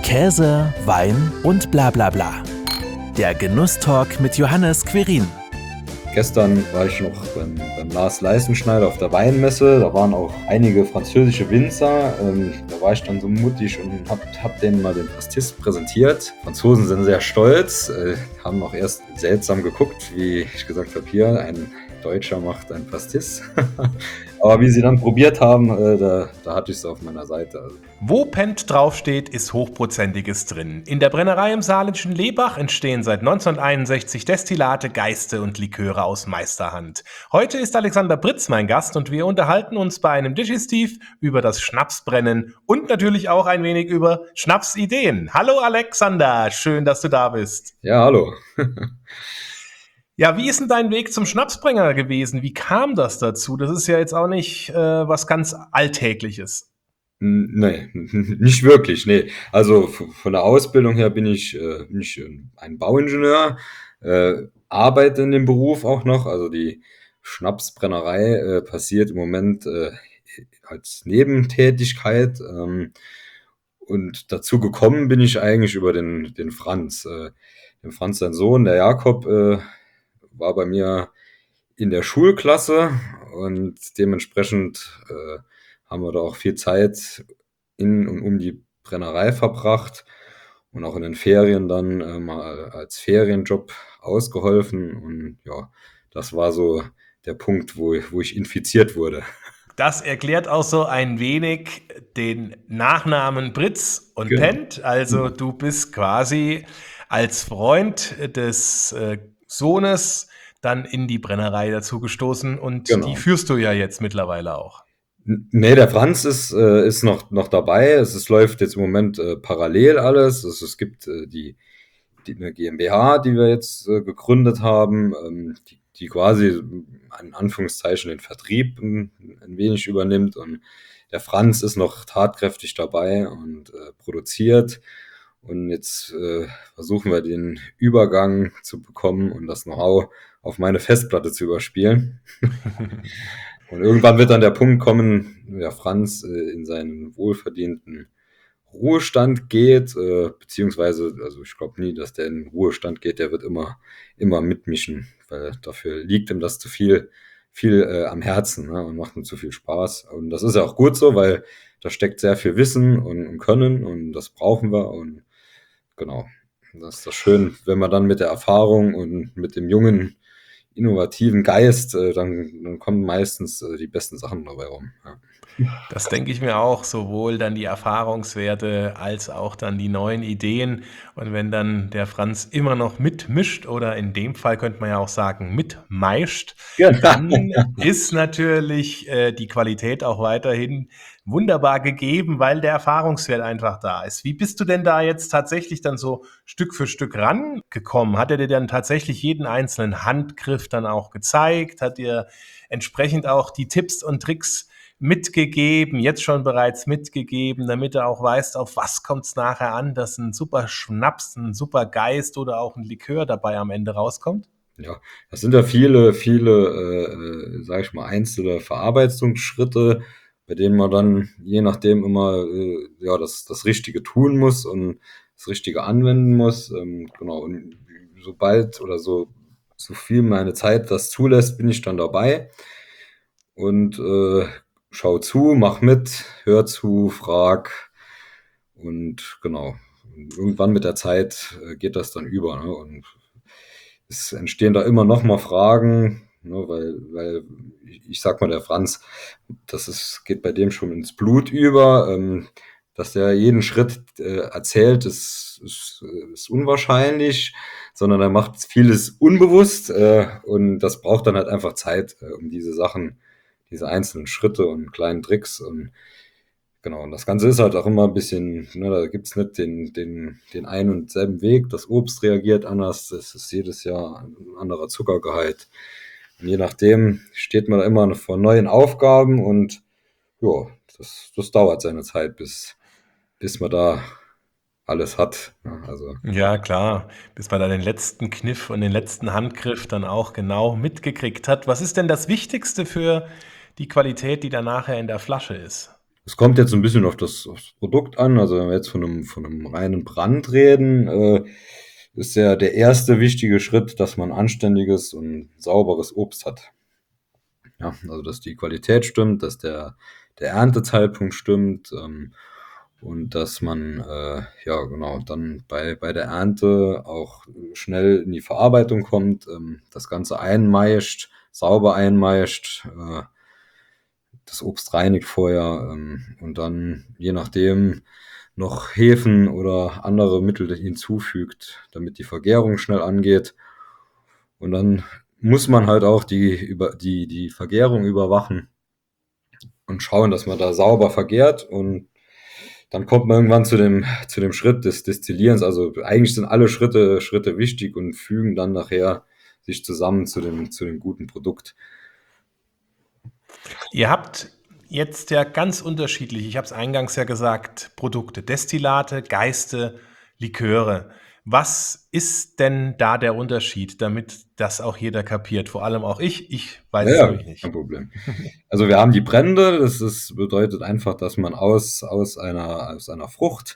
Käse, Wein und bla bla bla. Der Genusstalk mit Johannes Querin. Gestern war ich noch beim Lars Leistenschneider auf der Weinmesse. Da waren auch einige französische Winzer. Da war ich dann so mutig und hab denen mal den Pastis präsentiert. Franzosen sind sehr stolz, haben auch erst seltsam geguckt, wie ich gesagt habe, hier, ein Deutscher macht ein Pastis. Aber wie sie dann probiert haben, da hatte ich es auf meiner Seite. Also. Wo Pent draufsteht, ist Hochprozentiges drin. In der Brennerei im saarländischen Lebach entstehen seit 1961 Destillate, Geiste und Liköre aus Meisterhand. Heute ist Alexander Britz mein Gast und wir unterhalten uns bei einem Digestiv über das Schnapsbrennen und natürlich auch ein wenig über Schnapsideen. Hallo Alexander, schön, dass du da bist. Ja, hallo. Ja, wie ist denn dein Weg zum Schnapsbrenner gewesen? Wie kam das dazu? Das ist ja jetzt auch nicht was ganz Alltägliches. Nee, nicht wirklich, nee. Also von der Ausbildung her bin ich ein Bauingenieur, arbeite in dem Beruf auch noch. Also die Schnapsbrennerei passiert im Moment als Nebentätigkeit. Und dazu gekommen bin ich eigentlich über den Franz. Den Franz, sein Sohn, der Jakob, war bei mir in der Schulklasse und dementsprechend haben wir da auch viel Zeit in und um die Brennerei verbracht und auch in den Ferien dann mal als Ferienjob ausgeholfen. Und ja, das war so der Punkt, wo ich infiziert wurde. Das erklärt auch so ein wenig den Nachnamen Britz und Genau. Pent. Also du bist quasi als Freund des Sohnes dann in die Brennerei dazu gestoßen und Genau. die führst du ja jetzt mittlerweile auch. Nee, der Franz ist noch dabei. Es läuft jetzt im Moment parallel alles. Es gibt eine GmbH, die wir jetzt gegründet haben, die quasi in Anführungszeichen den Vertrieb ein wenig übernimmt. Und der Franz ist noch tatkräftig dabei und produziert. Und jetzt versuchen wir den Übergang zu bekommen und das Know-how auf meine Festplatte zu überspielen. Und irgendwann wird dann der Punkt kommen, ja, Franz in seinen wohlverdienten Ruhestand geht, beziehungsweise, also ich glaube nie, dass der in den Ruhestand geht, der wird immer mitmischen, weil dafür liegt ihm das zu viel am Herzen, ne, und macht ihm zu viel Spaß. Und das ist ja auch gut so, weil da steckt sehr viel Wissen und Können und das brauchen wir und genau. Das ist das schön, wenn man dann mit der Erfahrung und mit dem jungen innovativen Geist, dann kommen meistens die besten Sachen dabei rum. Ja. Das denke ich mir auch, sowohl dann die Erfahrungswerte als auch dann die neuen Ideen. Und wenn dann der Franz immer noch mitmischt oder in dem Fall könnte man ja auch sagen mitmeischt, dann ist natürlich die Qualität auch weiterhin wunderbar gegeben, weil der Erfahrungswert einfach da ist. Wie bist du denn da jetzt tatsächlich dann so Stück für Stück rangekommen? Hat er dir dann tatsächlich jeden einzelnen Handgriff dann auch gezeigt? Hat dir entsprechend auch die Tipps und Tricks mitgegeben, jetzt schon bereits mitgegeben, damit du auch weißt, auf was kommt es nachher an, dass ein super Schnaps, ein super Geist oder auch ein Likör dabei am Ende rauskommt? Ja, das sind ja viele, sage ich mal, einzelne Verarbeitungsschritte, bei denen man dann je nachdem immer ja, das Richtige tun muss und das Richtige anwenden muss. Genau, und sobald oder so viel meine Zeit das zulässt, bin ich dann dabei und schau zu, mach mit, hör zu, frag und genau. Und irgendwann mit der Zeit geht das dann über, ne? Und es entstehen da immer noch mal Fragen, ne, weil ich sag mal, der Franz, geht bei dem schon ins Blut über, dass der jeden Schritt erzählt, ist unwahrscheinlich, sondern er macht vieles unbewusst und das braucht dann halt einfach Zeit, um diese Sachen, diese einzelnen Schritte und kleinen Tricks und genau, und das Ganze ist halt auch immer ein bisschen, ne, da gibt's nicht den einen und selben Weg. Das Obst reagiert anders, es ist jedes Jahr ein anderer Zuckergehalt. Und je nachdem steht man da immer vor neuen Aufgaben und ja, das dauert seine Zeit, bis man da alles hat. Ja, also. Ja, klar, bis man da den letzten Kniff und den letzten Handgriff dann auch genau mitgekriegt hat. Was ist denn das Wichtigste für die Qualität, die dann nachher in der Flasche ist? Es kommt jetzt ein bisschen aufs Produkt an. Also wenn wir jetzt von einem reinen Brand reden, ist ja der erste wichtige Schritt, dass man anständiges und sauberes Obst hat. Ja, also dass die Qualität stimmt, dass der Erntezeitpunkt stimmt, und dass man ja genau dann bei der Ernte auch schnell in die Verarbeitung kommt, das Ganze einmeischt, sauber einmeischt, das Obst reinigt vorher, und dann je nachdem noch Hefen oder andere Mittel hinzufügt, damit die Vergärung schnell angeht. Und dann muss man halt auch die Vergärung überwachen und schauen, dass man da sauber vergärt. Und dann kommt man irgendwann zu dem Schritt des Destillierens. Also eigentlich sind alle Schritte wichtig und fügen dann nachher sich zusammen zu dem guten Produkt. Ihr habt jetzt ja ganz unterschiedlich, ich habe es eingangs ja gesagt, Produkte, Destillate, Geiste, Liköre. Was ist denn da der Unterschied, damit das auch jeder kapiert? Vor allem auch ich. Ich weiß Ja, es ja, nämlich kein nicht. Problem. Also wir haben die Brände, bedeutet einfach, dass man aus einer Frucht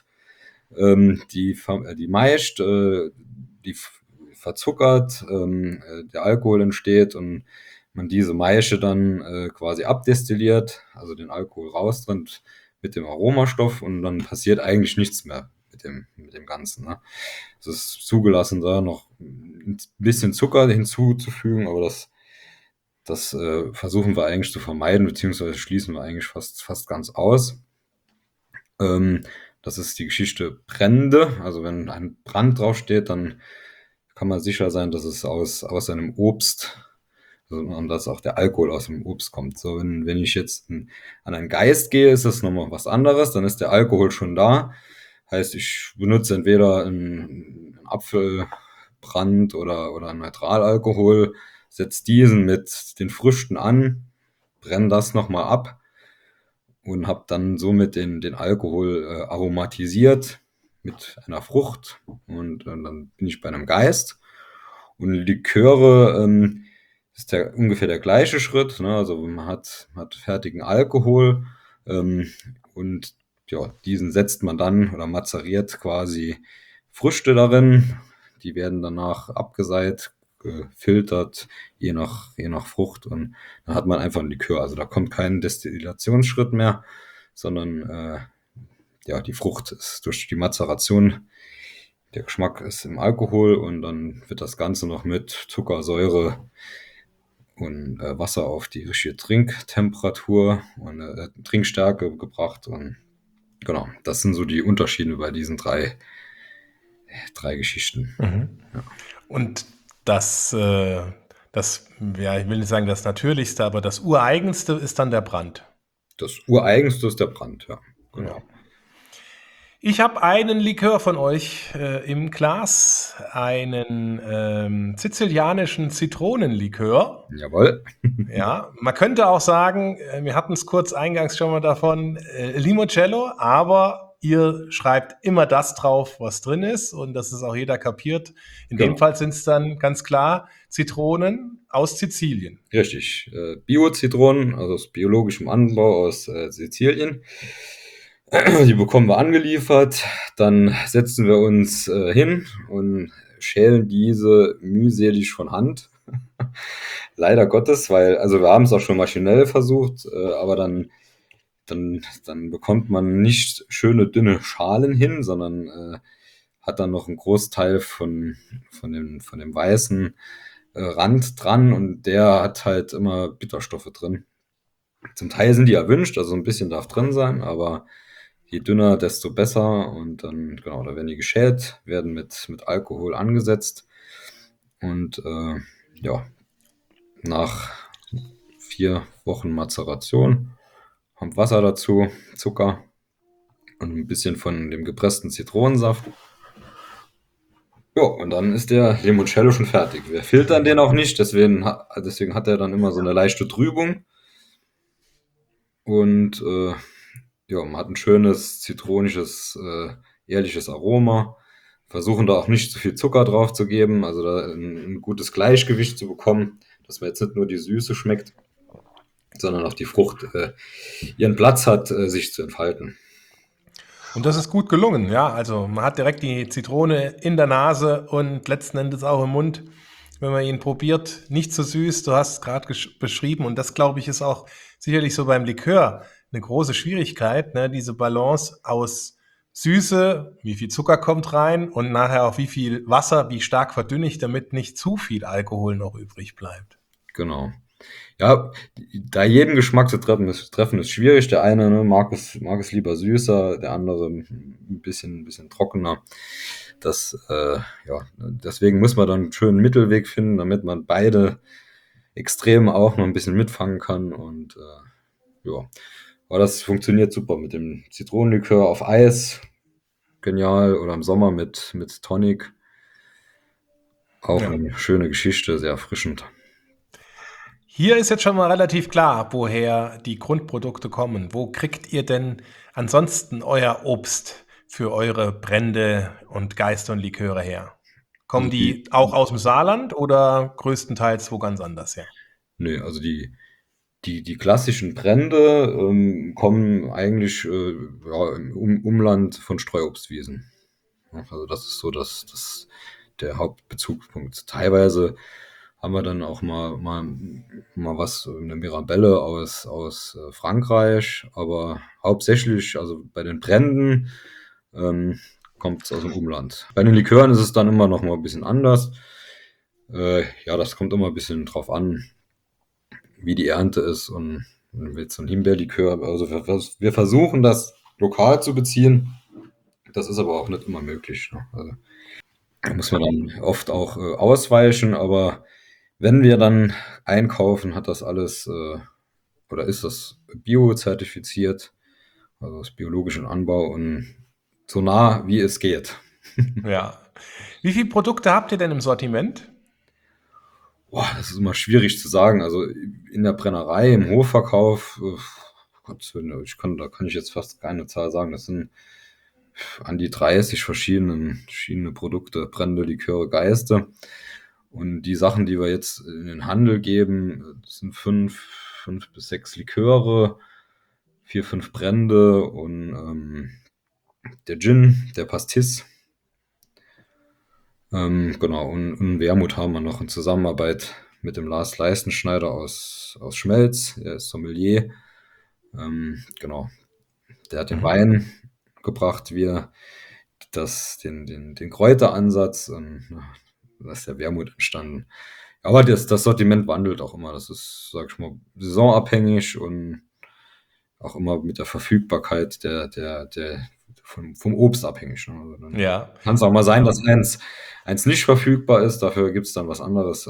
die maischt, die verzuckert, der Alkohol entsteht und man diese Maische dann quasi abdestilliert, also den Alkohol raustrennt mit dem Aromastoff und dann passiert eigentlich nichts mehr mit dem Ganzen. Ne? Es ist zugelassen, da noch ein bisschen Zucker hinzuzufügen, aber das versuchen wir eigentlich zu vermeiden, beziehungsweise schließen wir eigentlich fast ganz aus. Ähm, Das ist die Geschichte Brände. Also wenn ein Brand draufsteht, dann kann man sicher sein, dass es aus einem Obst, also, und dass auch der Alkohol aus dem Obst kommt. So, wenn ich jetzt an einen Geist gehe, ist das nochmal was anderes. Dann ist der Alkohol schon da. Heißt, ich benutze entweder einen Apfelbrand oder einen Neutralalkohol, setze diesen mit den Früchten an, brenne das nochmal ab und habe dann somit den Alkohol aromatisiert mit einer Frucht und dann bin ich bei einem Geist. Und Liköre ist ungefähr der gleiche Schritt. Ne? Also man hat fertigen Alkohol, und ja, diesen setzt man dann oder mazeriert quasi Früchte darin. Die werden danach abgeseit, gefiltert, je nach Frucht. Und dann hat man einfach ein Likör. Also da kommt kein Destillationsschritt mehr, sondern ja, die Frucht ist durch die Mazeration, der Geschmack ist im Alkohol und dann wird das Ganze noch mit Zucker, Säure und Wasser auf die richtige Trinktemperatur und Trinkstärke gebracht. Und genau, das sind so die Unterschiede bei diesen drei Geschichten. Mhm. Ja. Und ja, ich will nicht sagen das Natürlichste, aber das Ureigenste ist dann der Brand. Das Ureigenste ist der Brand, ja, genau. Ja. Ich habe einen Likör von euch im Glas, einen sizilianischen Zitronenlikör. Jawohl. Ja, man könnte auch sagen, wir hatten es kurz eingangs schon mal davon, Limoncello, aber ihr schreibt immer das drauf, was drin ist und dass es auch jeder kapiert. In dem Genau. Fall sind es dann ganz klar Zitronen aus Sizilien. Richtig. Bio-Zitronen, also aus biologischem Anbau aus Sizilien. Die bekommen wir angeliefert. Dann setzen wir uns hin und schälen diese mühselig von Hand. Leider Gottes, also wir haben es auch schon maschinell versucht, aber dann bekommt man nicht schöne dünne Schalen hin, sondern hat dann noch einen Großteil von dem weißen Rand dran und der hat halt immer Bitterstoffe drin. Zum Teil sind die erwünscht, also ein bisschen darf drin sein, aber je dünner, desto besser. Und dann, genau, da werden die geschält, werden mit Alkohol angesetzt. Und ja, nach 4 Wochen Mazeration kommt Wasser dazu, Zucker und ein bisschen von dem gepressten Zitronensaft. Ja, und dann ist der Limoncello schon fertig. Wir filtern den auch nicht, deswegen hat er dann immer so eine leichte Trübung. Und ja, man hat ein schönes, zitronisches, ehrliches Aroma. Versuchen da auch nicht zu viel Zucker drauf zu geben, also da ein gutes Gleichgewicht zu bekommen, dass man jetzt nicht nur die Süße schmeckt. sondern auch die Frucht ihren Platz hat, sich zu entfalten. Und das ist gut gelungen, ja. Also man hat direkt die Zitrone in der Nase und letzten Endes auch im Mund, wenn man ihn probiert. Nicht so süß, du hast es gerade beschrieben. Und das, glaube ich, ist auch sicherlich so beim Likör eine große Schwierigkeit, ne? Diese Balance aus Süße, wie viel Zucker kommt rein und nachher auch wie viel Wasser, wie stark verdünne ich, damit nicht zu viel Alkohol noch übrig bleibt. Genau. Ja, da jeden Geschmack zu treffen ist schwierig. Der eine, ne, mag es lieber süßer, der andere ein bisschen trockener. Ja, deswegen muss man dann einen schönen Mittelweg finden, damit man beide Extreme auch noch ein bisschen mitfangen kann. Und ja, aber das funktioniert super mit dem Zitronenlikör auf Eis. Genial. Oder im Sommer mit Tonic. Auch Ja. eine schöne Geschichte, sehr erfrischend. Hier ist jetzt schon mal relativ klar, woher die Grundprodukte kommen. Wo kriegt ihr denn ansonsten euer Obst für eure Brände und Geister und Liköre her? Kommen Also die auch aus dem Saarland oder größtenteils wo ganz anders her? nö, also die klassischen Brände kommen eigentlich ja, im Umland von Streuobstwiesen. Ja, also das ist so der Hauptbezugspunkt. Teilweise haben wir dann auch mal was, eine Mirabelle aus Frankreich, aber hauptsächlich, also bei den Bränden, kommt es aus dem Umland. Bei den Likören ist es dann immer noch mal ein bisschen anders. Ja, das kommt immer ein bisschen drauf an, wie die Ernte ist und jetzt so ein Himbeerlikör. Also wir versuchen das lokal zu beziehen. Das ist aber auch nicht immer möglich. Ne? Also da muss man dann oft auch ausweichen, aber wenn wir dann einkaufen, hat das alles oder ist das bio-zertifiziert, also das biologischen Anbau und so nah wie es geht. Ja. Wie viele Produkte habt ihr denn im Sortiment? Boah, das ist immer schwierig zu sagen. Also in der Brennerei, im Hofverkauf, Gottes Willen, da kann ich jetzt fast keine Zahl sagen. Das sind an die 30 verschiedene Produkte, Brände, Liköre, Geiste. Und die Sachen, die wir jetzt in den Handel geben, das sind fünf bis sechs Liköre, 4, 5 Brände und der Gin, der Pastis. Genau, und Wermut haben wir noch in Zusammenarbeit mit dem Lars Leistenschneider aus Schmelz, er ist Sommelier. Genau, der hat den Wein gebracht, wir den Kräuteransatz und da ist der Wermut entstanden. Aber das Sortiment wandelt auch immer. Das ist, sag ich mal, saisonabhängig und auch immer mit der Verfügbarkeit vom Obst abhängig. Ne? Also dann Ja. kann es auch mal sein, dass eins nicht verfügbar ist, dafür gibt es dann was anderes.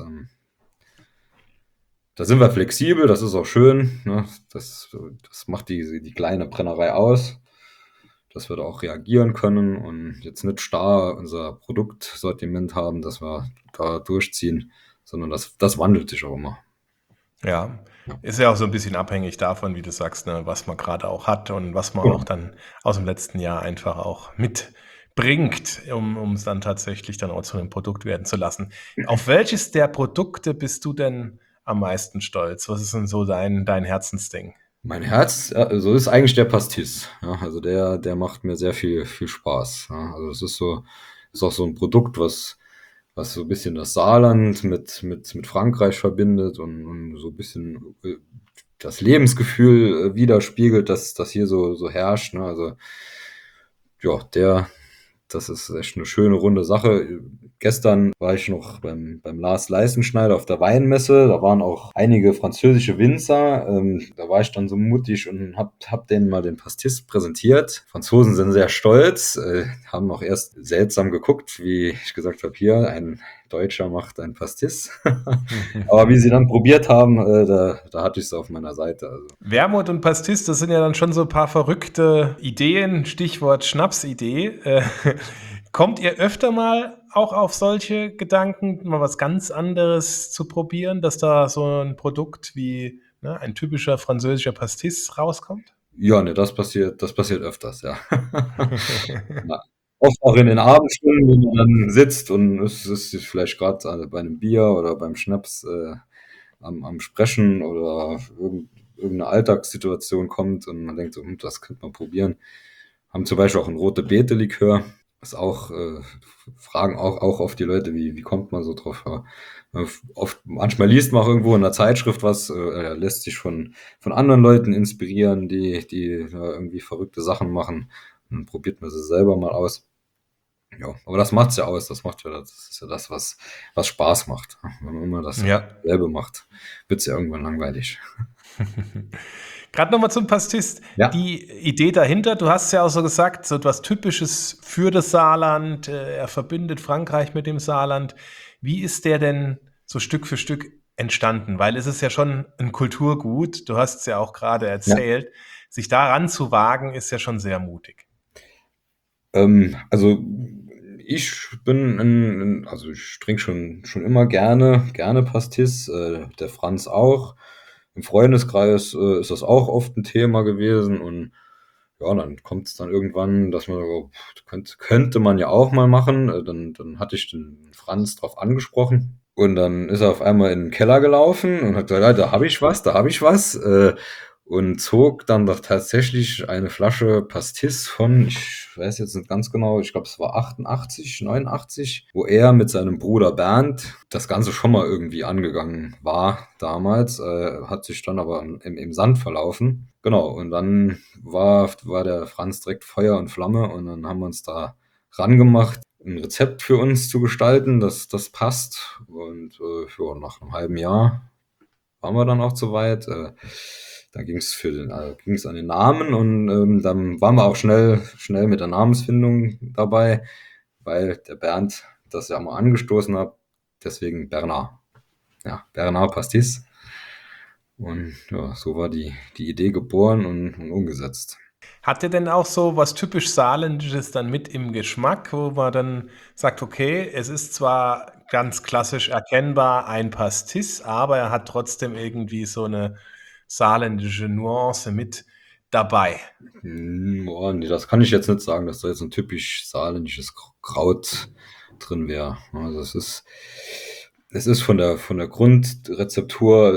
Da sind wir flexibel, das ist auch schön. Ne? Das macht die kleine Brennerei aus, dass wir da auch reagieren können und jetzt nicht starr unser Produktsortiment haben, dass wir da durchziehen, sondern das wandelt sich auch immer. Ja, Ja. ist ja auch so ein bisschen abhängig davon, wie du sagst, ne, was man gerade auch hat und was man auch dann aus dem letzten Jahr einfach auch mitbringt, um es dann tatsächlich dann auch zu einem Produkt werden zu lassen. Auf welches der Produkte bist du denn am meisten stolz? Was ist denn so dein Herzensding? Mein Herz, also ist eigentlich der Pastis. Ja, also der macht mir sehr viel Spaß. Ja, also es ist auch so ein Produkt, was so ein bisschen das Saarland mit Frankreich verbindet und so ein bisschen das Lebensgefühl widerspiegelt, das hier so herrscht. Ne? Also ja, das ist echt eine schöne runde Sache. Gestern war ich noch beim Lars Leistenschneider auf der Weinmesse. Da waren auch einige französische Winzer. Da war ich dann so mutig und hab denen mal den Pastis präsentiert. Franzosen sind sehr stolz, haben auch erst seltsam geguckt, wie ich gesagt habe, hier ein Deutscher macht ein Pastis. Aber wie sie dann probiert haben, da hatte ich es auf meiner Seite. Also. Wermut und Pastis, das sind ja dann schon so ein paar verrückte Ideen, Stichwort Schnapsidee. Kommt ihr öfter mal auch auf solche Gedanken, mal was ganz anderes zu probieren, dass da so ein Produkt wie, ne, ein typischer französischer Pastis rauskommt? Ja, ne, das passiert öfters, ja. Ja. Oft auch in den Abendstunden, wenn man dann sitzt und es ist vielleicht grad bei 'nem Bier oder beim Schnaps, am Sprechen oder irgendeine Alltagssituation kommt und man denkt so, das könnte man probieren. Haben zum Beispiel auch ein rote Beete-Likör. Ist auch, fragen auch oft die Leute, wie kommt man so drauf? Ja, manchmal liest man auch irgendwo in der Zeitschrift was, lässt sich von anderen Leuten inspirieren, die irgendwie verrückte Sachen machen. Dann probiert man sie selber mal aus. Ja, aber das macht's ja aus. Das ist ja das, was Spaß macht. Wenn man immer Ja. dasselbe macht, wird's ja irgendwann langweilig. Gerade nochmal zum Pastis. Ja. Die Idee dahinter, du hast ja auch so gesagt, so etwas Typisches für das Saarland. Er verbindet Frankreich mit dem Saarland. Wie ist der denn so Stück für Stück entstanden? Weil es ist ja schon ein Kulturgut. Du hast es ja auch gerade Ja. erzählt. Sich daran zu wagen, ist ja schon sehr mutig. Also also ich trinke schon immer gerne Pastis, der Franz auch. Im Freundeskreis ist das auch oft ein Thema gewesen und ja, dann kommt es dann irgendwann, dass man so, könnte man ja auch mal machen. Dann hatte ich den Franz drauf angesprochen und dann ist er auf einmal in den Keller gelaufen und hat gesagt, ja, da habe ich was. Und zog dann doch tatsächlich eine Flasche Pastis von, ich weiß jetzt nicht ganz genau, ich glaube es war 88, 89, wo er mit seinem Bruder Bernd das Ganze schon mal irgendwie angegangen war damals, hat sich dann aber im Sand verlaufen. Genau, und dann war der Franz direkt Feuer und Flamme und dann haben wir uns da rangemacht, ein Rezept für uns zu gestalten, das passt. Und ja, nach einem halben Jahr waren wir dann auch so weit. Da ging's an den Namen und dann waren wir auch schnell mit der Namensfindung dabei, weil der Bernd das ja mal angestoßen hat. Deswegen Bernard. Ja, Bernard Pastis. Und ja, so war die Idee geboren und umgesetzt. Hat er denn auch so was typisch Saarländisches dann mit im Geschmack, wo man dann sagt, okay, es ist zwar ganz klassisch erkennbar ein Pastis, aber er hat trotzdem irgendwie so eine saarländische Nuance mit dabei. Boah, nee, das kann ich jetzt nicht sagen, dass da jetzt ein typisch saarländisches Kraut drin wäre. Also es ist von der Grundrezeptur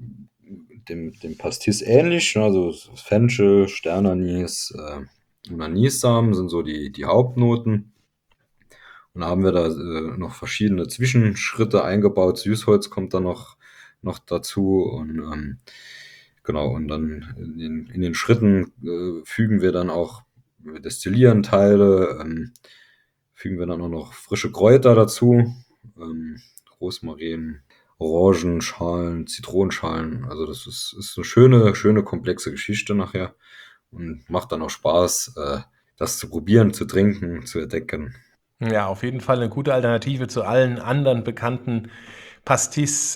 dem Pastis ähnlich. Ne? Also Fenchel, Sternanis und Anissamen sind so die Hauptnoten. Und da haben wir da noch verschiedene Zwischenschritte eingebaut. Süßholz kommt da noch dazu und genau, und dann in den Schritten fügen wir dann auch, wir destillieren Teile, fügen wir dann auch noch frische Kräuter dazu, Rosmarin, Orangenschalen, Zitronenschalen. Also das ist eine schöne, komplexe Geschichte nachher und macht dann auch Spaß, das zu probieren, zu trinken, zu entdecken. Ja, auf jeden Fall eine gute Alternative zu allen anderen bekannten Pastis,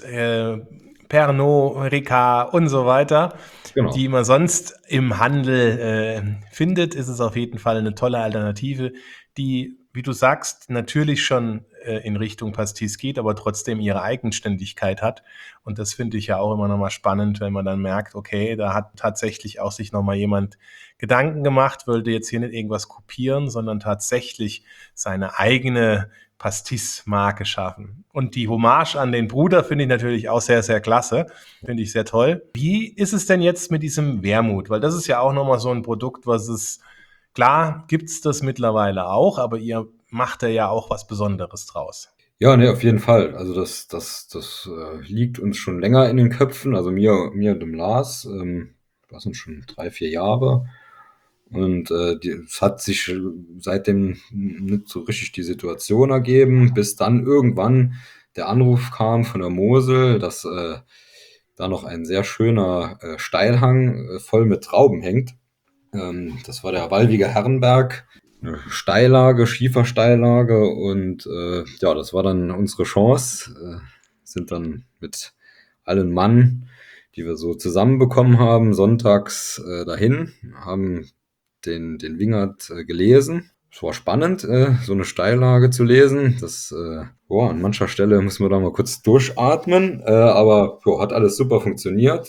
Pernod Ricard und so weiter, Genau. die man sonst im Handel findet, ist es auf jeden Fall eine tolle Alternative, die, wie du sagst, natürlich schon in Richtung Pastis geht, aber trotzdem ihre Eigenständigkeit hat. Und das finde ich ja auch immer noch mal spannend, wenn man dann merkt, okay, da hat tatsächlich auch sich noch mal jemand Gedanken gemacht, wollte jetzt hier nicht irgendwas kopieren, sondern tatsächlich seine eigene Pastis-Marke schaffen. Und die Hommage an den Bruder finde ich natürlich auch sehr, sehr klasse. Finde ich sehr toll. Wie ist es denn jetzt mit diesem Wermut? Weil das ist ja auch nochmal so ein Produkt, was es, klar, gibt es das mittlerweile auch, aber ihr macht da ja auch was Besonderes draus. Ja, ne, auf jeden Fall. Also das liegt uns schon länger in den Köpfen, also mir und dem Lars, das sind schon 3, 4 Jahre. Und es hat sich seitdem nicht so richtig die Situation ergeben, bis dann irgendwann der Anruf kam von der Mosel, dass da noch ein sehr schöner Steilhang voll mit Trauben hängt. Das war der Wallwiger Herrenberg, eine Steillage, Schiefersteillage und ja, das war dann unsere Chance. Sind dann mit allen Mann, die wir so zusammenbekommen haben, sonntags dahin, haben den Wingert gelesen. Es war spannend, so eine Steillage zu lesen. An mancher Stelle muss man da mal kurz durchatmen, aber hat alles super funktioniert.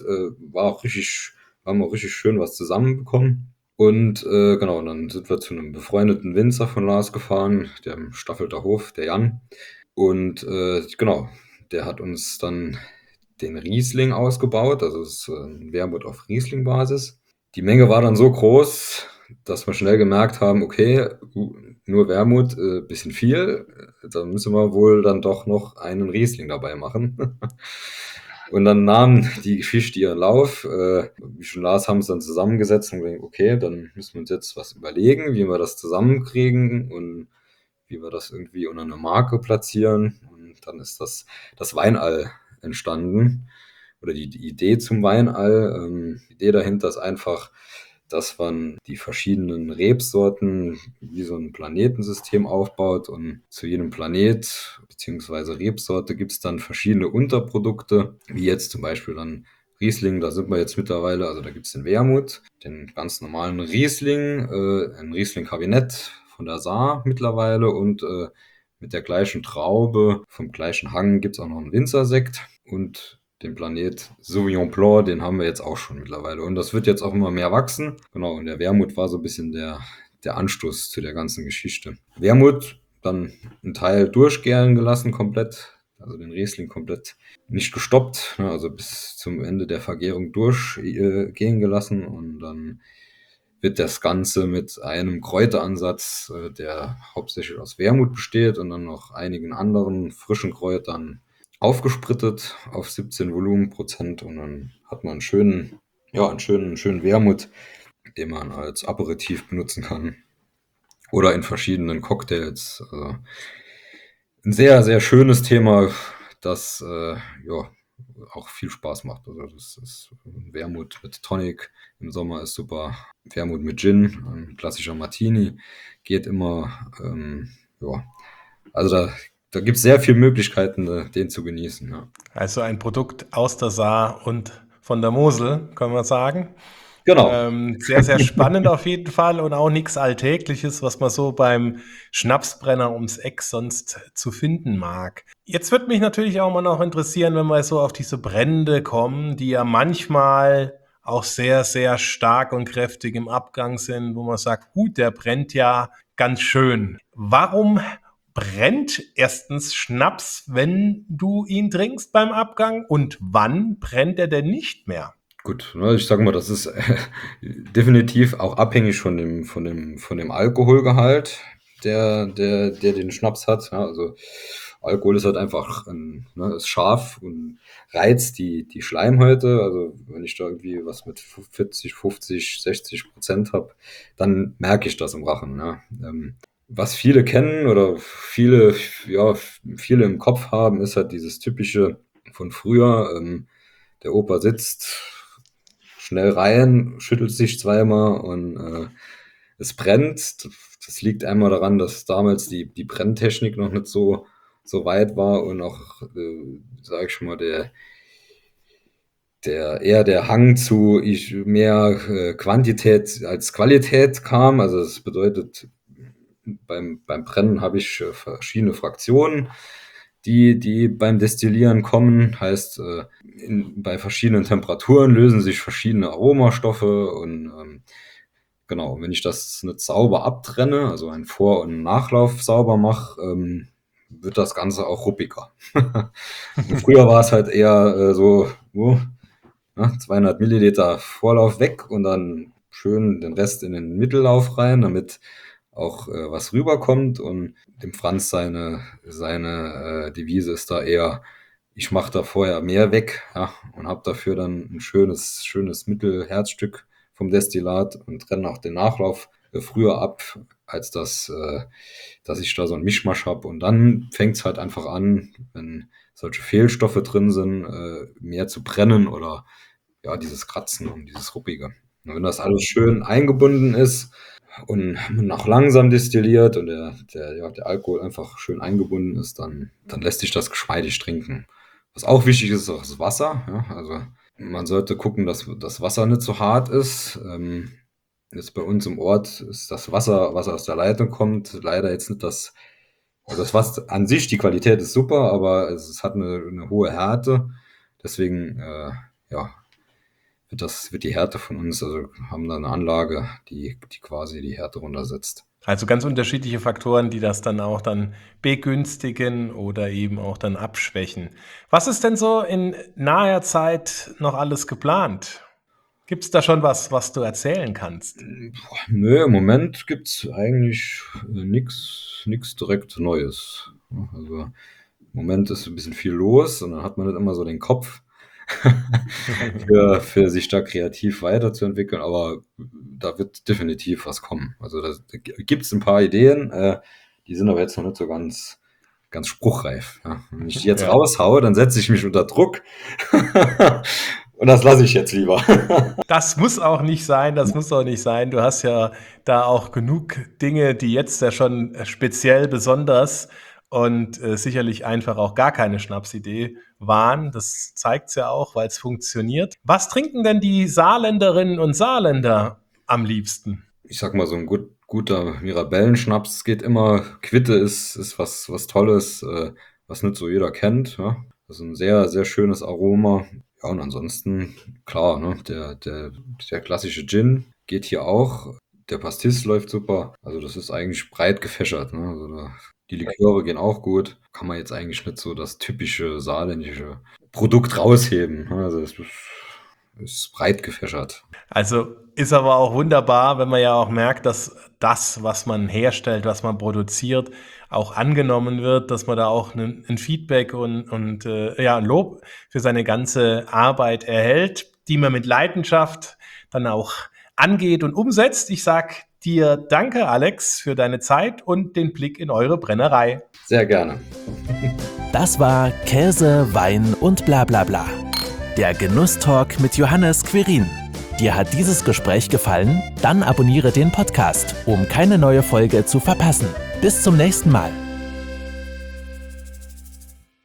Haben auch richtig schön was zusammenbekommen. Und genau, und dann sind wir zu einem befreundeten Winzer von Lars gefahren, der im Staffelter Hof, der Jan. Und genau, der hat uns dann den Riesling ausgebaut, also es ist ein Wermut auf Riesling-Basis. Die Menge war dann so groß, dass wir schnell gemerkt haben, okay, nur Wermut, bisschen viel, da müssen wir wohl dann doch noch einen Riesling dabei machen. Und dann nahm die Geschichte ihren Lauf. Wie schon Lars haben es dann zusammengesetzt und gesagt, okay, dann müssen wir uns jetzt was überlegen, wie wir das zusammenkriegen und wie wir das irgendwie unter eine Marke platzieren. Und dann ist das Weinall entstanden oder die Idee zum Weinall. Die Idee dahinter ist einfach, dass man die verschiedenen Rebsorten wie so ein Planetensystem aufbaut und zu jedem Planet bzw. Rebsorte gibt es dann verschiedene Unterprodukte, wie jetzt zum Beispiel dann Riesling, da sind wir jetzt mittlerweile, also da gibt es den Wermut, den ganz normalen Riesling, ein Riesling-Kabinett von der Saar mittlerweile und mit der gleichen Traube vom gleichen Hang gibt es auch noch einen Winzersekt und den Planet Sauvignon Blanc, den haben wir jetzt auch schon mittlerweile. Und das wird jetzt auch immer mehr wachsen. Genau, und der Wermut war so ein bisschen der Anstoß zu der ganzen Geschichte. Wermut dann einen Teil durchgären gelassen, komplett. Also den Riesling komplett nicht gestoppt, ne, also bis zum Ende der Vergärung durchgehen gelassen. Und dann wird das Ganze mit einem Kräuteransatz, der hauptsächlich aus Wermut besteht und dann noch einigen anderen frischen Kräutern aufgesprittet auf 17 Volumenprozent und dann hat man einen schönen Wermut, den man als Aperitif benutzen kann oder in verschiedenen Cocktails. Also ein sehr, sehr schönes Thema, das ja auch viel Spaß macht. Also das ist Wermut mit Tonic im Sommer ist super. Wermut mit Gin, ein klassischer Martini, geht immer. Ja, also da gibt es sehr viele Möglichkeiten, den zu genießen. Ja. Also ein Produkt aus der Saar und von der Mosel, kann man sagen. Genau. Sehr, sehr spannend auf jeden Fall und auch nichts Alltägliches, was man so beim Schnapsbrenner ums Eck sonst zu finden mag. Jetzt würde mich natürlich auch mal noch interessieren, wenn wir so auf diese Brände kommen, die ja manchmal auch sehr, sehr stark und kräftig im Abgang sind, wo man sagt, gut, der brennt ja ganz schön. Warum brennt erstens Schnaps, wenn du ihn trinkst beim Abgang und wann brennt er denn nicht mehr? Gut, ne, ich sage mal, das ist definitiv auch abhängig von dem Alkoholgehalt, der den Schnaps hat. Ja, also Alkohol ist halt einfach, ne, ist scharf und reizt die Schleimhäute. Also wenn ich da irgendwie was mit 40, 50, 60% habe, dann merke ich das im Rachen. Ne? Was viele kennen oder viele im Kopf haben, ist halt dieses typische von früher. Der Opa sitzt schnell rein, schüttelt sich zweimal und es brennt. Das liegt einmal daran, dass damals die Brenntechnik noch nicht so weit war und auch, sage ich schon mal, der Hang zu mehr Quantität als Qualität kam. Also das bedeutet, beim Brennen habe ich verschiedene Fraktionen, die beim Destillieren kommen. Heißt, bei verschiedenen Temperaturen lösen sich verschiedene Aromastoffe und genau, wenn ich das nicht sauber abtrenne, also einen Vor- und Nachlauf sauber mache, wird das Ganze auch ruppiger. Und früher war es halt eher so, 200 Milliliter Vorlauf weg und dann schön den Rest in den Mittellauf rein, damit auch was rüberkommt. Und dem Franz seine Devise ist da eher, ich mache da vorher mehr weg, ja, und habe dafür dann ein schönes Mittelherzstück vom Destillat und trenne auch den Nachlauf früher ab, als dass ich da so einen Mischmasch habe. Und dann fängt es halt einfach an, wenn solche Fehlstoffe drin sind, mehr zu brennen oder ja, dieses Kratzen und dieses Ruppige. Und wenn das alles schön eingebunden ist und man auch langsam destilliert und der Alkohol einfach schön eingebunden ist, dann lässt sich das geschmeidig trinken. Was auch wichtig ist, ist auch das Wasser. Ja? Also man sollte gucken, dass das Wasser nicht so hart ist. Jetzt bei uns im Ort ist das Wasser, was aus der Leitung kommt, leider jetzt nicht also das Wasser an sich, die Qualität ist super, aber es hat eine hohe Härte. Deswegen, ja, wird die Härte von uns, also haben da eine Anlage, die quasi die Härte runtersetzt. Also ganz unterschiedliche Faktoren, die das dann auch dann begünstigen oder eben auch dann abschwächen. Was ist denn so in naher Zeit noch alles geplant? Gibt es da schon was du erzählen kannst? Nö, im Moment gibt's eigentlich nix direkt Neues. Also im Moment ist ein bisschen viel los und dann hat man nicht immer so den Kopf für sich da kreativ weiterzuentwickeln, aber da wird definitiv was kommen. Also da gibt's ein paar Ideen, die sind aber jetzt noch nicht so ganz spruchreif. Ja. Wenn ich die jetzt Ja. raushaue, dann setze ich mich unter Druck und das lasse ich jetzt lieber. Das muss auch nicht sein, das muss auch nicht sein. Du hast ja da auch genug Dinge, die jetzt ja schon speziell besonders und sicherlich einfach auch gar keine Schnapsidee waren. Das zeigt's ja auch, weil es funktioniert. Was trinken denn die Saarländerinnen und Saarländer am liebsten? Ich sag mal, so ein guter Mirabellenschnaps geht immer. Quitte ist was Tolles, was nicht so jeder kennt. Ja. Das ist ein sehr, sehr schönes Aroma. Ja, und ansonsten, klar, ne, der klassische Gin geht hier auch. Der Pastis läuft super. Also das ist eigentlich breit gefächert. Ne? Also die Liköre gehen auch gut. Kann man jetzt eigentlich nicht so das typische saarländische Produkt rausheben. Ne? Also es ist breit gefächert. Also ist aber auch wunderbar, wenn man ja auch merkt, dass das, was man herstellt, was man produziert, auch angenommen wird, dass man da auch ein Feedback und ja, ein Lob für seine ganze Arbeit erhält, die man mit Leidenschaft dann auch angeht und umsetzt. Ich sag dir danke, Alex, für deine Zeit und den Blick in eure Brennerei. Sehr gerne. Das war Käse, Wein und bla bla bla. Der Genusstalk mit Johannes Quirin. Dir hat dieses Gespräch gefallen? Dann abonniere den Podcast, um keine neue Folge zu verpassen. Bis zum nächsten Mal.